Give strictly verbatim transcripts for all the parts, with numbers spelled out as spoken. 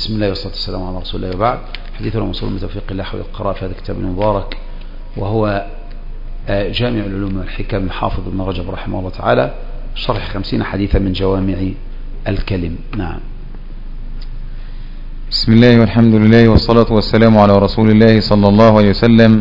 بسم الله والصلاة والسلام على رسول الله وبعد. حديثنا موصول من توفيق الله حول القراءة في هذا الكتاب المبارك، وهو جامع العلوم والحكم حافظ ابن رجب رحمه الله تعالى، شرح خمسين حديثا من جوامع الكلم. نعم. بسم الله والحمد لله والصلاة والسلام على رسول الله صلى الله عليه وسلم.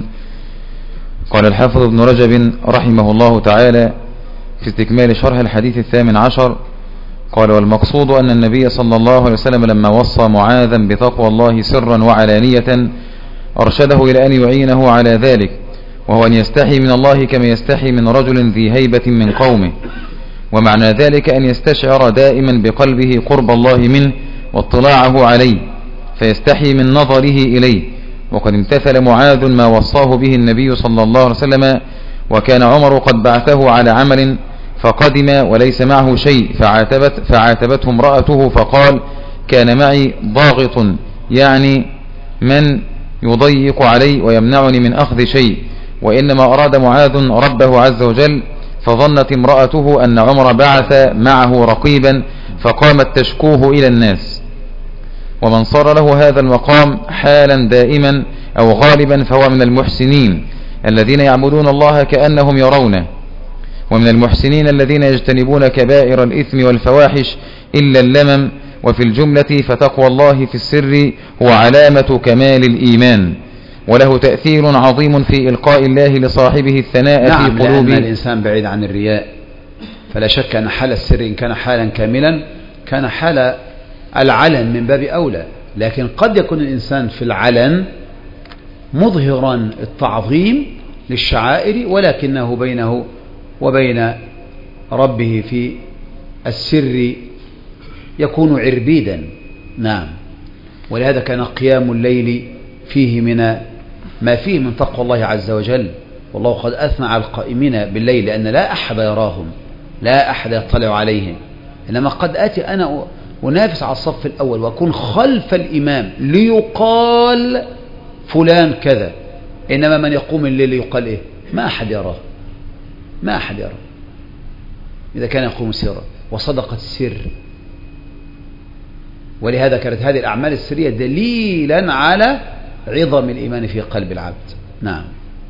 قال الحافظ ابن رجب رحمه الله تعالى في استكمال شرح الحديث الثامن عشر، قال: والمقصود أن النبي صلى الله عليه وسلم لما وصى معاذا بتقوى الله سرا وعلانية أرشده إلى أن يعينه على ذلك، وهو أن يستحي من الله كما يستحي من رجل ذي هيبة من قومه، ومعنى ذلك أن يستشعر دائما بقلبه قرب الله منه واطلاعه عليه، فيستحي من نظره إليه. وقد امتثل معاذ ما وصاه به النبي صلى الله عليه وسلم، وكان عمر قد بعثه على عمل فقدم وليس معه شيء، فعاتبت فعاتبته امرأته فقال: كان معي ضاغط، يعني من يضيق علي ويمنعني من أخذ شيء، وإنما أراد معاذ ربه عز وجل. فظنت امرأته أن عمر بعث معه رقيبا فقامت تشكوه إلى الناس. ومن صار له هذا المقام حالا دائما أو غالبا فهو من المحسنين الذين يعبدون الله كأنهم يرونه، ومن المحسنين الذين يجتنبون كبائر الإثم والفواحش إلا اللمم. وفي الجملة فتقوى الله في السر هو علامة كمال الإيمان، وله تأثير عظيم في إلقاء الله لصاحبه الثناء نعم في قلوب. لأن الإنسان بعيد عن الرياء، فلا شك أن حال السر إن كان حالا كاملا كان حال العلن من باب أولى، لكن قد يكون الإنسان في العلن مظهرا التعظيم للشعائر، ولكنه بينه وبين ربه في السر يكون عربيدا. نعم. ولهذا كان قيام الليل فيه من ما فيه من تقوى الله عز وجل، والله قد أثنى على القائمين بالليل لأن لا أحد يراهم، لا أحد يطلع عليهم، إنما قد آتي أنا أنافس على الصف الأول وأكون خلف الإمام ليقال فلان كذا، إنما من يقوم الليل يقال إيه؟ ما أحد يراه، ما أحد يراه إذا كان يقوم سرا وصدقة السر. ولهذا كانت هذه الأعمال السرية دليلا على عظم الإيمان في قلب العبد. نعم.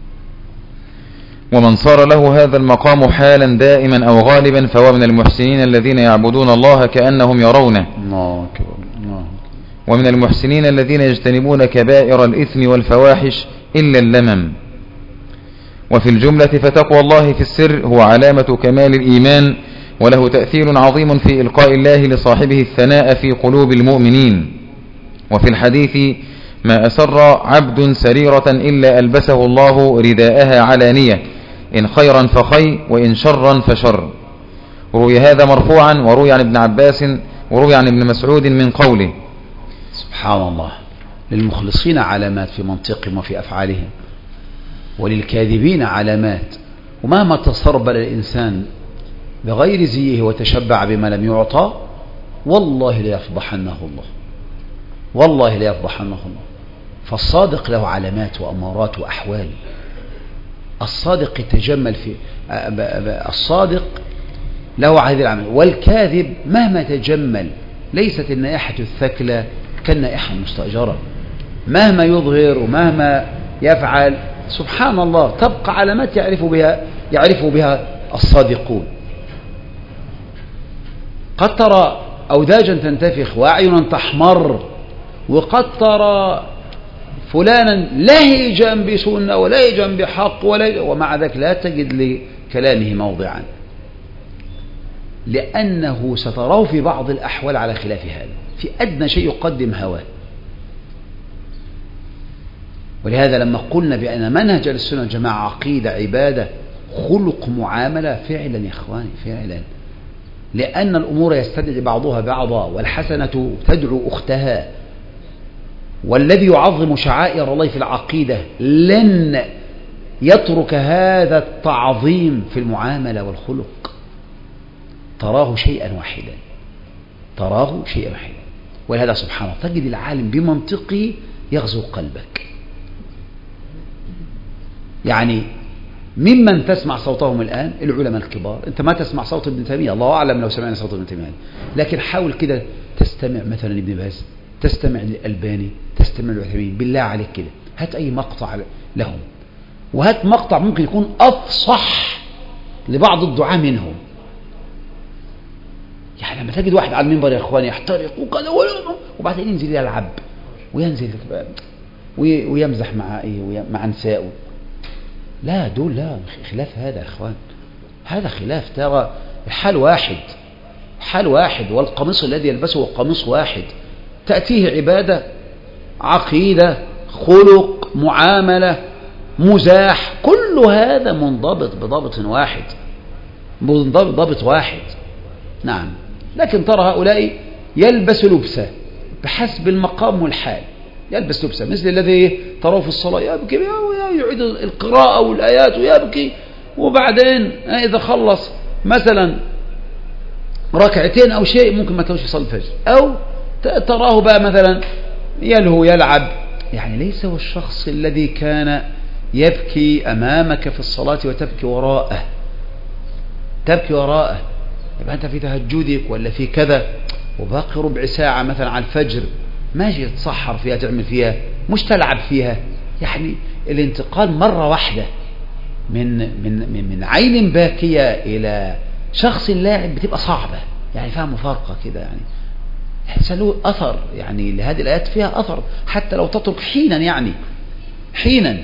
ومن صار له هذا المقام حالا دائما أو غالبا فهو من المحسنين الذين يعبدون الله كأنهم يرونه، الله أكبر. الله. ومن المحسنين الذين يجتنبون كبائر الإثم والفواحش إلا اللمم. وفي الجملة فتقوى الله في السر هو علامة كمال الإيمان، وله تأثير عظيم في إلقاء الله لصاحبه الثناء في قلوب المؤمنين. وفي الحديث: ما أسر عبد سريرة إلا ألبسه الله رداءها علانية، إن خيرا فخير وإن شرا فشر. روي هذا مرفوعا، وروي عن ابن عباس وروي عن ابن مسعود من قوله. سبحان الله. للمخلصين علامات في منطقهم وفي أفعالهم، وللكاذبين علامات. ومهما تسربل الإنسان بغير زيه وتشبع بما لم يعطى، والله لا يفضحنه الله، والله لا يفضحنه الله. فالصادق له علامات وأمارات وأحوال. الصادق يتجمل في الصادق له هذه العمل، والكاذب مهما تجمل ليست النائحة الثكلى كالنائحة المستأجرة، مهما يظهر ومهما يفعل سبحان الله تبقى علامات يعرف بها يعرف بها الصادقون. قد ترى أوداجا تنتفخ وأعينا تحمر، وقد ترى فلانا لهجا بسنة ولهجا بحق ولهجا، ومع ذلك لا تجد لكلامه موضعا، لأنه ستراه في بعض الأحوال على خلاف هذا، في أدنى شيء يقدم هواه. ولهذا لما قلنا بأن منهج السنة والجماعة عقيدة عبادة خلق معاملة، فعلا يا إخواني فعلا، لأن الأمور يستدعي بعضها بعضا، والحسنة تدعو أختها. والذي يعظم شعائر الله في العقيدة لن يترك هذا التعظيم في المعاملة والخلق، تراه شيئا واحدا، تراه شيئا واحدا. ولهذا سبحان الله تجد العالم بمنطقه يغزو قلبك. يعني ممن تسمع صوتهم الآن العلماء الكبار، أنت ما تسمع صوت ابن تيمية، الله أعلم لو سمعنا صوت ابن تيمية، لكن حاول كده تستمع مثلا ابن باز، تستمع للألباني، تستمع للعثيمين، بالله عليك كده هات أي مقطع لهم، وهات مقطع ممكن يكون أفصح لبعض الدعاة منهم. يعني لما تجد واحد على المنبر يا إخواني يحترق وكذا وبعدين ينزل يلعب وينزل ويمزح مع إيه مع نسائه، لا دول لا خلاف هذا يا إخوان، هذا خلاف. ترى الحال واحد، حال واحد، والقميص الذي يلبسه هو قميص واحد، تأتيه عبادة، عقيدة، خلق، معاملة، مزاح، كل هذا منضبط بضابط واحد، منضبط ضابط واحد. نعم. لكن ترى هؤلاء يلبس لبسه بحسب المقام والحال، يلبس لبسه مثل الذي تراه في الصلاة يبكي يعيد القراءة والآيات ويبكي، وبعدين إذا خلص مثلا ركعتين أو شيء ممكن ما تلوش يصلي الفجر، أو تراه بقى مثلا يلهو يلعب. يعني ليس هو الشخص الذي كان يبكي أمامك في الصلاة وتبكي وراءه، تبكي وراءه. يبقى أنت في تهجدك ولا في كذا وباقي ربع ساعة مثلا على الفجر، ماشي تتصحر فيها تعمل فيها، مش تلعب فيها. يعني الانتقال مرة واحدة من من من, من عين باكية إلى شخص لاعب بتبقى صعبة، يعني فيها مفارقة كده، يعني له أثر، يعني لهذه الآيات فيها أثر حتى لو تترك حينا، يعني حينا.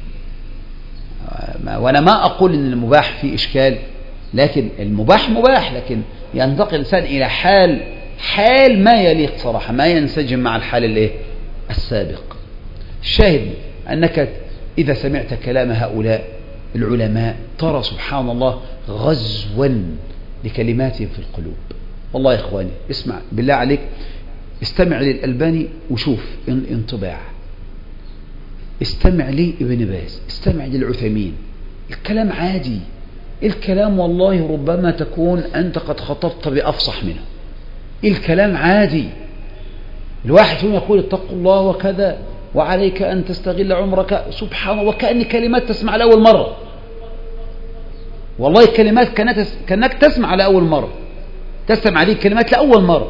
وأنا ما أقول إن المباح فيه إشكال، لكن المباح مباح، لكن ينتقل الإنسان إلى حال حال ما يليق صراحة، ما ينسجم مع الحال الايه السابق. الشاهد أنك إذا سمعت كلام هؤلاء العلماء ترى سبحان الله غزوا لكلماتهم في القلوب. والله يا إخواني اسمع بالله عليك، استمع للألباني وشوف انطباع، استمع لي ابن باز، استمع للعثيمين، الكلام عادي، الكلام والله ربما تكون أنت قد خطبت بأفصح منه، الكلام عادي. الواحد فيهم يقول اتقوا الله وكذا وعليك أن تستغل عمرك، سبحان الله، وكأن كلمات تسمع لأول مرة، والله الكلمات كأنك تسمع لأول مرة، تسمع عليك كلمات لأول مرة،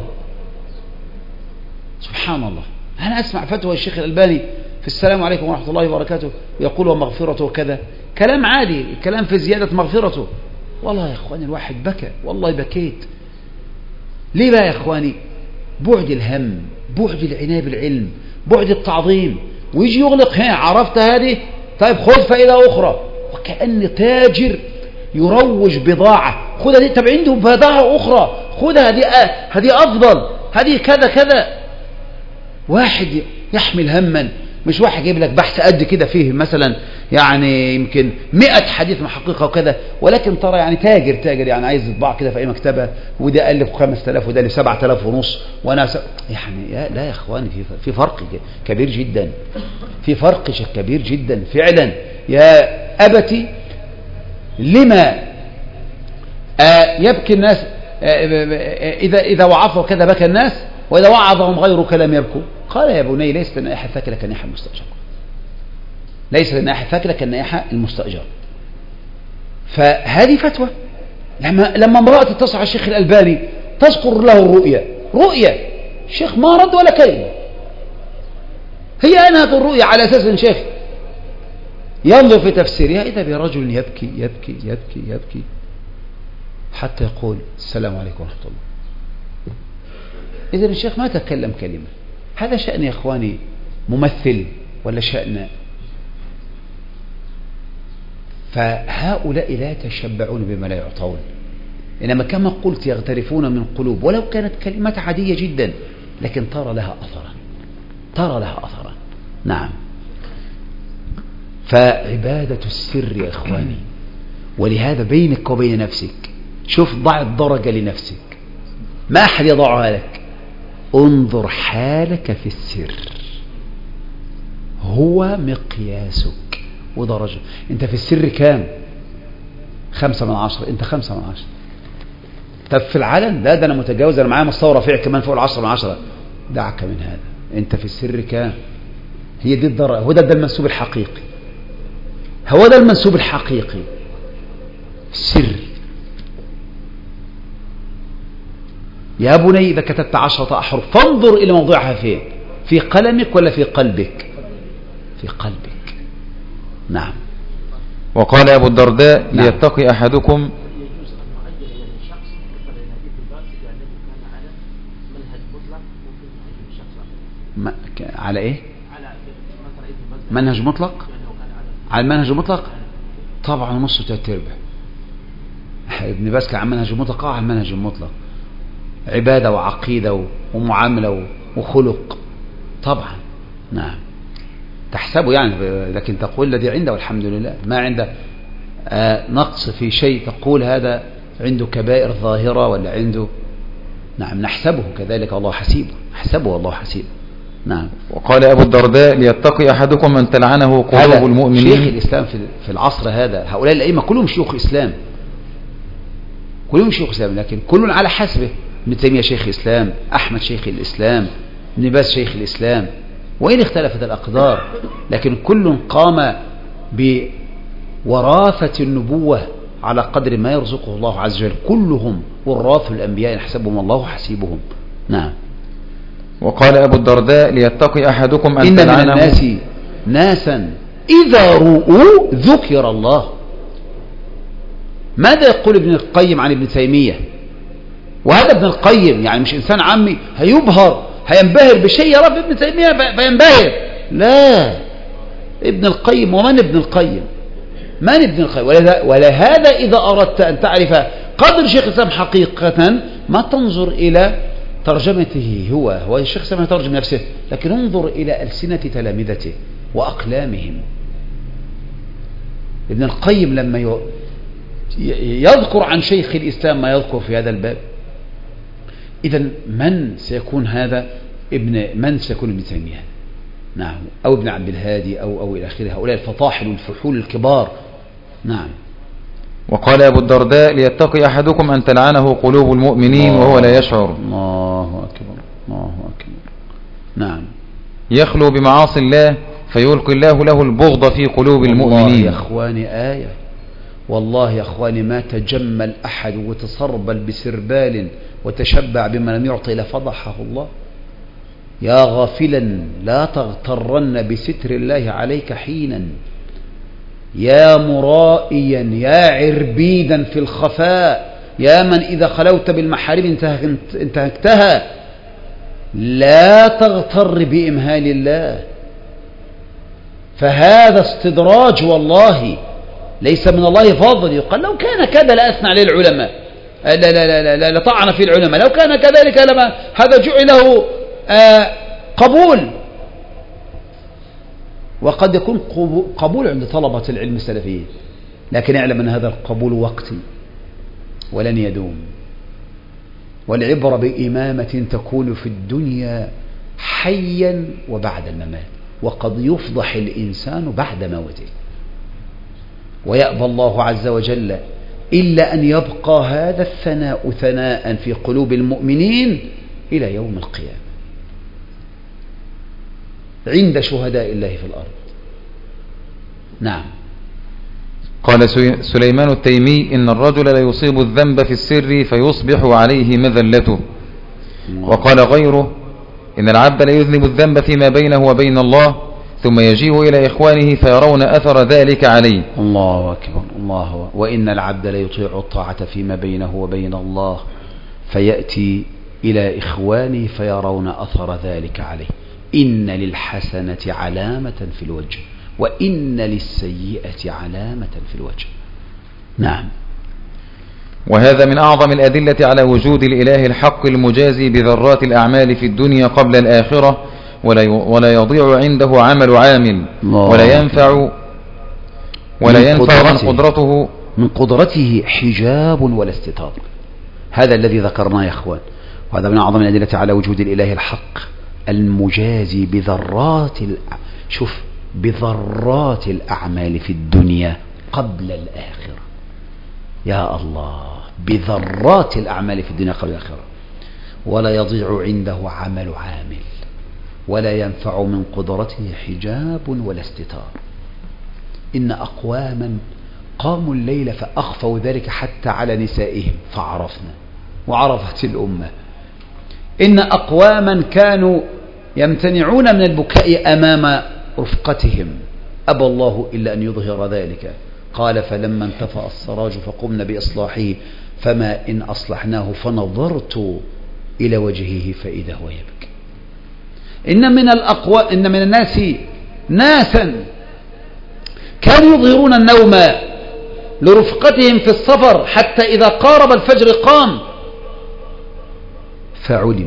سبحان الله. أنا أسمع فتوى الشيخ الألباني في السلام عليكم ورحمة الله وبركاته يقول ومغفرته وكذا، كلام عادي، الكلام في زيادة مغفرته. والله يا إخواني الواحد بكى، والله بكيت. ليه بقى يا إخواني؟ بعد الهم، بعد العناية بالعلم، بعد التعظيم، ويجي يغلق، ها عرفت هذه، طيب خذ فائدة أخرى، وكأن تاجر يروج بضاعة، خذ هذه، طب عنده بضاعة أخرى، خذها، هذه هذه أفضل، هذه كذا كذا. واحد يحمل هما، مش واحد يجيب لك بحث قد كده فيه مثلا يعني يمكن مئة حديث محققة وكذا، ولكن ترى يعني تاجر تاجر يعني عايز يطبع كده في أي مكتبة، وده ألف خمسة آلاف وده سبعة آلاف ونص، وأنا س... يعني يا لا يا إخواني في في فرق كبير جدا، في فرق كبير جدا فعلا. يا أبتي لما آه يبكي الناس آه إذا إذا وعظوا كذا بكى الناس، وإذا وعظهم غيرك لم يبكوا؟ قال يا بني ليست النائحة الثاكلة كالنائحة المستأجرة، ليست النائحة الثاكلة كالنائحة المستأجرة. فهذه فتوى. لما لما امرأة تتصل على الشيخ الألباني تذكر له الرؤية، رؤية الشيخ ما رد ولا كلمة، هي أنهت الرؤية على أساس إن شيخ ينظر في تفسيرها إذا برجل يبكي يبكي يبكي يبكي حتى يقول السلام عليكم ورحمة الله. إذن الشيخ ما تكلم كلمة. هذا شأن يا إخواني ممثل ولا شأن؟ فهؤلاء لا يتشبعون بما لا يعطون، إنما كما قلت يغترفون من قلوب، ولو كانت كلمات عادية جدا لكن ترى لها أثرا، ترى لها أثرا. نعم. فعبادة السر يا إخواني، ولهذا بينك وبين نفسك شوف ضع الدرجة لنفسك، ما أحد يضعها لك، انظر حالك في السر، هو مقياسك ودرجة. انت في السر كام؟ خمسة من عشرة، انت خمسة من عشرة. طب في العلن لا، ده انا متجاوز، انا معايا مستوى رفيع كمان فوق العشرة من عشرة. دعك من هذا، انت في السر كام؟ هي دي الدرجة، هو ده, ده المنسوب الحقيقي، هو ده المنسوب الحقيقي، السر. يا بني إذا كتبت عشرة أحرف فانظر إلى موضوعها فين، في قلمك ولا في قلبك؟ في قلبك. نعم. وقال أبو الدرداء نعم. ليتقي أحدكم ما على ايه؟ منهج مطلق؟ على المنهج المطلق طبعا نص تلات ارباع. ابن باز كان على منهج مطلق، على المنهج المطلق عبادة وعقيدة ومعاملة وخلق طبعا. نعم. تحسبه يعني، لكن تقول الذي عنده والحمد لله، ما عنده آه نقص في شيء تقول هذا عنده كبائر ظاهرة ولا عنده. نعم نحسبه كذلك، الله حسيبه، نحسبه والله حسيبه. نعم. وقال أبو الدرداء ليتقي أحدكم من تلعنه قلوب المؤمنين. شيخ الإسلام في العصر هذا، هؤلاء الأئمة كلهم شيوخ إسلام، كلهم شيوخ إسلام، لكن كل على حسبه. ابن تيمية شيخ الإسلام، أحمد شيخ الإسلام، ابن باز شيخ الإسلام، وإن اختلفت الأقدار لكن كل قام بوراثة النبوة على قدر ما يرزقه الله عز وجل. كلهم وراث الأنبياء يحسبهم الله حسيبهم. نعم. وقال أبو الدرداء ليتقي أحدكم أن إن تلعنه. من الناس ناسا إذا رؤوا ذكر الله. ماذا يقول ابن القيم عن ابن تيمية؟ وهذا ابن القيم يعني مش إنسان عامي هيبهر هينبهر بشيء يرى في ابن تيمية فينبهر، لا. ابن القيم، ومن ابن القيم؟ من ابن القيم؟ ولهذا إذا أردت أن تعرف قدر شيخ الإسلام حقيقة ما تنظر إلى ترجمته هو هو الشيخ الإسلام يترجم نفسه، لكن انظر إلى ألسنة تلامذته وأقلامهم. ابن القيم لما يذكر عن شيخ الإسلام ما يذكر في هذا الباب، إذن من سيكون هذا ابن من سيكون ابن تيمية؟ نعم. أو ابن عبد الهادي أو أو إلى آخره، هؤلاء الفطاحل والفحول الكبار. نعم. وقال أبو الدرداء ليتقي أحدكم أن تلعنه قلوب المؤمنين وهو لا يشعر. الله أكبر، الله أكبر. نعم. يخلو بمعاصي الله فيلقي الله له البغض في قلوب المؤمنين. والله يا أخواني آية، والله يا أخواني ما تجمل أحد وتسربل بسربال وتشبع بما لم يعطي لفضحه الله. يا غافلا لا تغترن بستر الله عليك حينا، يا مرائيا يا عربيدا في الخفاء، يا من إذا خلوت بالمحارم انتهكتها، لا تغتر بإمهال الله، فهذا استدراج والله ليس من الله فضل. يقال لو كان كذا لأثنى عليه العلماء، لا لا لا لا لطعن في العلماء، لو كان كذلك لما هذا جعله آه قبول. وقد يكون قبول عند طلبة العلم السلفيين، لكن اعلم أن هذا القبول وقتي ولن يدوم، والعبرة بإمامة تكون في الدنيا حيا وبعد الممات، وقد يفضح الإنسان بعد موته، ويأبى الله عز وجل إلا أن يبقى هذا الثناء ثناء في قلوب المؤمنين إلى يوم القيامة عند شهداء الله في الأرض. نعم. قال سليمان التيمي إن الرجل لا يصيب الذنب في السر فيصبح عليه مذلته. وقال غيره إن العبد لا يذنب الذنب فيما بينه وبين الله ثم يجيء إلى إخوانه فيرون أثر ذلك عليه. الله أكبر، الله أكبر. وإن العبد لا يطيع الطاعة فيما بينه وبين الله فيأتي إلى إخوانه فيرون أثر ذلك عليه. إن للحسنة علامة في الوجه وإن للسيئة علامة في الوجه. نعم. وهذا من أعظم الأدلة على وجود الإله الحق المجازي بذرات الأعمال في الدنيا قبل الآخرة، ولا يضيع عنده عمل عامل، ولا ينفع ولا ينفع من قدرته من قدرته حجاب ولا استتار. هذا الذي ذكرناه يا أخوان، وهذا من أعظم الأدلة على وجود الإله الحق المجازي بذرات الأ... شوف بذرات الأعمال في الدنيا قبل الآخرة. يا الله، بذرات الأعمال في الدنيا قبل الآخرة. ولا يضيع عنده عمل عامل، ولا ينفع من قدرته حجاب ولا استتار. إن أقواما قاموا الليل فأخفوا ذلك حتى على نسائهم فعرفنا وعرفت الأمة. إن أقواما كانوا يمتنعون من البكاء أمام رفقتهم، أبى الله إلا أن يظهر ذلك. قال فلما انتفأ السراج فقمنا بإصلاحه فما إن أصلحناه فنظرت إلى وجهه فإذا هو يبكي. إن من الأقوى إن من الناس ناسا كانوا يظهرون النوم لرفقتهم في السفر حتى إذا قارب الفجر قام، فعلم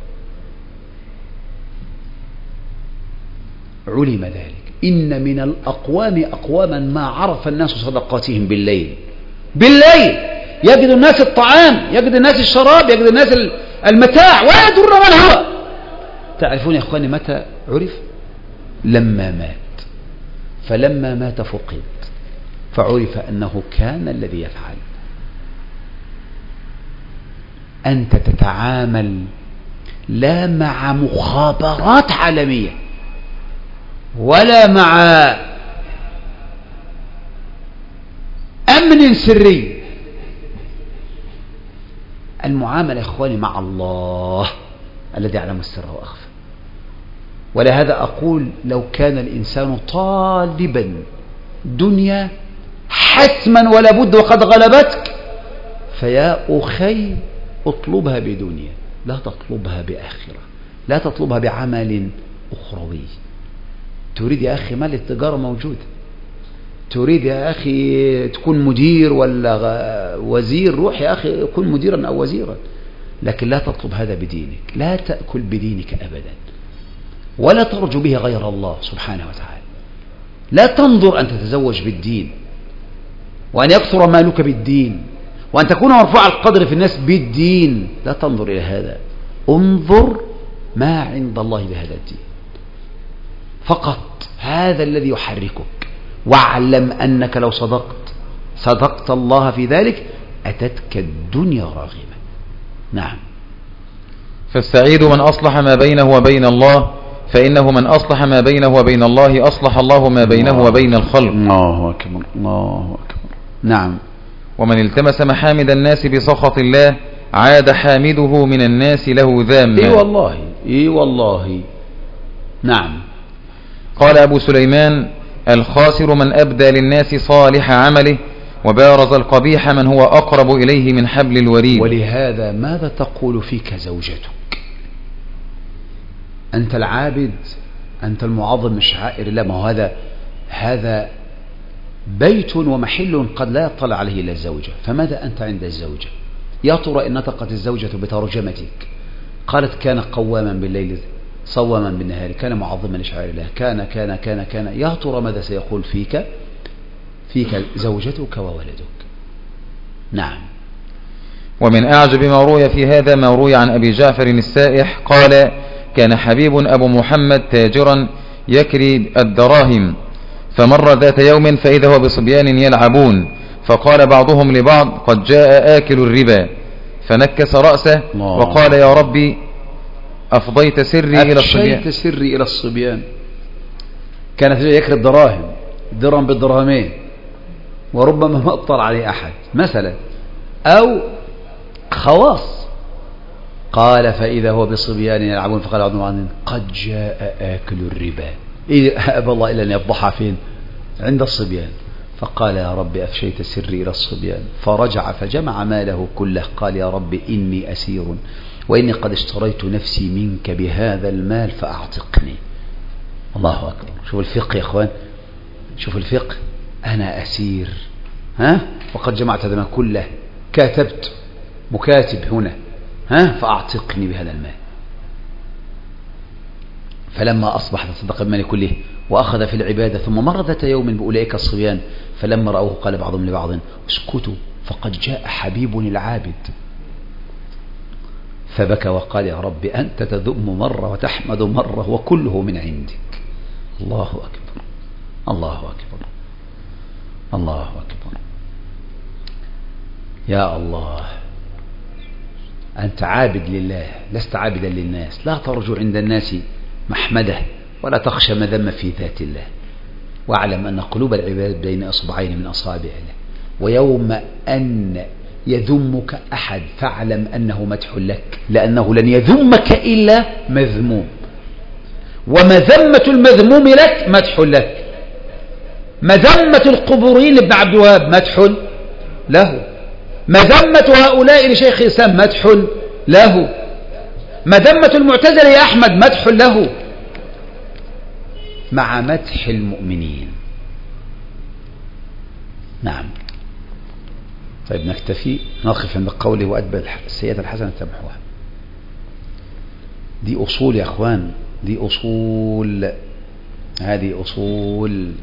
علم ذلك. إن من الأقوام أقواما ما عرف الناس صدقاتهم بالليل. بالليل يجد الناس الطعام، يجد الناس الشراب، يجد الناس المتاع ولا يدر من هو. تعرفون يا أخواني متى عرف؟ لما مات. فلما مات فقد، فعرف أنه كان الذي يفعل. أنت تتعامل لا مع مخابرات عالمية ولا مع أمن سري. المعاملة يا إخواني مع الله الذي يعلم السر وأخفى. ولهذا أقول لو كان الإنسان طالبا دنيا حتما ولا بد وقد غلبتك، فيا أخي اطلبها بدنيا، لا تطلبها بآخرة، لا تطلبها بعمل أخروي. تريد يا أخي مال التجارة موجود، تريد يا أخي تكون مدير ولا وزير، روح يا أخي كن مديرا أو وزيرا، لكن لا تطلب هذا بدينك. لا تأكل بدينك أبدا، ولا ترجو به غير الله سبحانه وتعالى. لا تنظر أن تتزوج بالدين، وأن يكثر مالك بالدين، وأن تكون مرفوع القدر في الناس بالدين. لا تنظر إلى هذا، انظر ما عند الله بهذا الدين فقط. هذا الذي يحركك. واعلم أنك لو صدقت صدقت الله في ذلك أتتك الدنيا راغمة. نعم. فالسعيد من أصلح ما بينه وبين الله، فإنه من أصلح ما بينه وبين الله أصلح الله ما بينه الله وبين الخلق. الله أكبر، الله أكبر. نعم. ومن التمس محامد الناس بسخط الله عاد حامده من الناس له ذاما. إي والله، إي والله. نعم. قال أبو سليمان: الخاسر من أبدى للناس صالح عمله وبارز القبيح من هو أقرب إليه من حبل الوريد. ولهذا ماذا تقول فيك زوجتك؟ أنت العابد، أنت المعظم من شعائر الله. ما هو هذا هذا بيت ومحل قد لا يطلع عليه إلا الزوجة. فماذا أنت عند الزوجة؟ يا ترى إن نطقت الزوجة بترجمتك قالت كان قواما بالليل صواما بالنهار، كان معظما لشعائر الله، كان كان كان كان يا ترى ماذا سيقول فيك فيك زوجتك وولدك؟ نعم. ومن أعجب ما روي في هذا ما روي عن أبي جعفر السائح قال: كان حبيب أبو محمد تاجرا يكري الدراهم، فمر ذات يوم فإذا هو بصبيان يلعبون، فقال بعضهم لبعض: قد جاء آكل الربا، فنكس رأسه الله. وقال: يا ربي أفضيت سري إلى الصبيان أفشيت سري إلى الصبيان. كانت يكري الدراهم، درهم بالدرهمين، وربما ما اطلع عليه أحد مثلا، أو خواص. قال فإذا هو بصبيان يلعبون، فقال بعضهم عنهم: قد جاء آكل الربا. إذا أبى الله إلا أن يفضحها فين؟ عند الصبيان. فقال: يا رب أفشيت سري إلى الصبيان. فرجع فجمع ماله كله، قال: يا رب إني أسير، وإني قد اشتريت نفسي منك بهذا المال فأعتقني. الله أكبر. شوف الفقه يا أخوان، شوف الفقه. أنا أسير، ها، وقد جمعت هذا المال كله، كاتبت مكاتب هنا، ها، فأعتقني بهذا المال. فلما أصبح تصدق بمال كله وأخذ في العبادة، ثم مر ذات يوم بأولئك الصبيان، فلما رأوه قال بعضهم لبعض: اسكتوا فقد جاء حبيب العابد. فبكى وقال: يا رب أنت تذم مرة وتحمد مرة وكله من عندك. الله أكبر، الله أكبر، الله أكبر. يا الله، أنت عابد لله، لست عابدا للناس. لا ترجو عند الناس محمده، ولا تخشى مذمة في ذات الله. واعلم أن قلوب العباد بين أصبعين من أصابع الله، ويوم أن يذمك أحد فاعلم أنه مدح لك، لأنه لن يذمك إلا مذموم. ومذمة المذموم لك مدح لك. مذمة القبوريين لابن عبد الوهاب مدح له. مذمة هؤلاء لشيخ الإسلام مدح له. مذمة المعتزلة يا أحمد مدح له، مع مدح المؤمنين. نعم. طيب نكتفي، نقف عند قوله وأتبع السيئة الحسنة تمحوها. دي أصول يا أخوان، دي أصول، هذه أصول.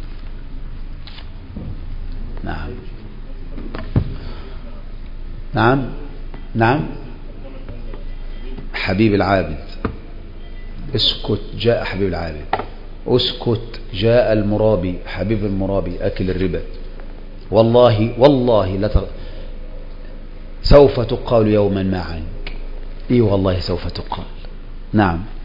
نعم نعم نعم. حبيب العابد، اسكت جاء حبيب العابد، اسكت جاء المرابي، حبيب المرابي أكل الربا. والله والله لا تغ... سوف تقال يوما ما عنك. إيه والله سوف تقال. نعم.